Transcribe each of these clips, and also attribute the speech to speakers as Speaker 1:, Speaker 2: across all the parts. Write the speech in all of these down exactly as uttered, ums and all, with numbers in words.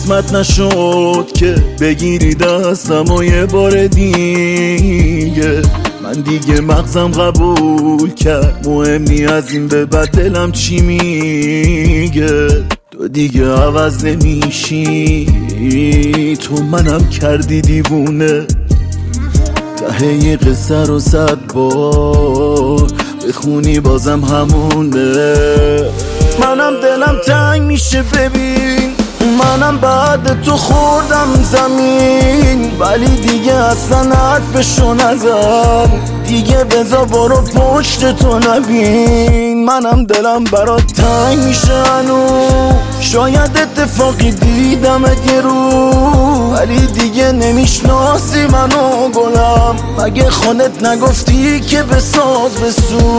Speaker 1: قسمت نشد که بگیری دستم و یه بار دیگه. من دیگه مغزم قبول کرد مهم نی از این به بعد دلم چی میگه. تو دیگه عوض نمیشی، تو منم کردی دیوونه. ته یه قصه رو صد بار بخونی بازم همونه. منم دلم تنگ میشه ببین، منم بعد تو خوردم زمین، ولی دیگه اصلا حرفشو نزن. دیگه بذار برو پشت تو نبین. منم دلم برات تنگ میشه هنو، شاید اتفاقی دیدمت یه رو، ولی دیگه نمیشناسی منو گلم. مگه خودت نگفتی که بساز بسو؟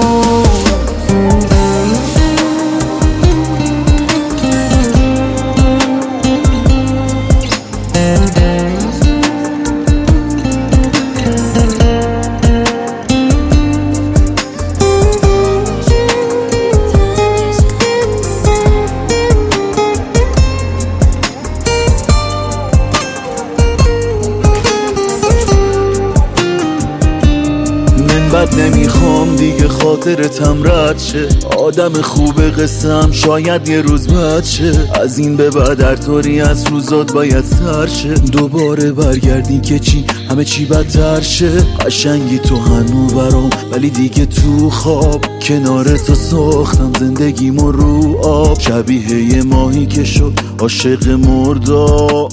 Speaker 1: بد نمیخوام دیگه خاطرتم رد شه، آدم خوب قصم شاید یه روز بد شه. از این به بعد هر طوری از روزات باید سر شه، دوباره برگردی که چی همه چی بدتر شه. قشنگی تو هنو برام ولی دیگه تو خواب، کنار تو ساختم زندگیمو رو آب. شبیه یه ماهی که شد عاشق مرداب،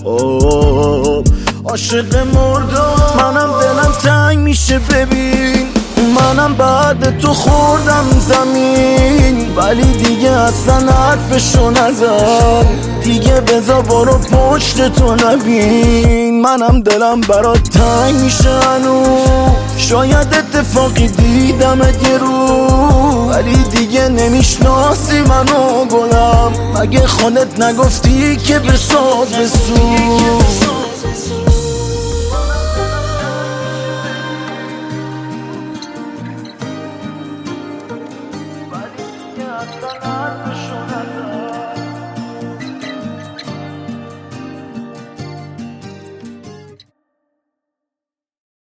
Speaker 1: عاشق مرداب. منم دلم تنگ میشه ببین، منم بعد تو خوردم زمین، ولی دیگه اصلا حرفشو نزن. دیگه بذار برو پشت تو نبین. منم دلم برات تنگ میشه هنو، شاید اتفاقی دیدمت یه رو، ولی دیگه نمیشناسی منو گلم. مگه خودت نگفتی که بساز بسو؟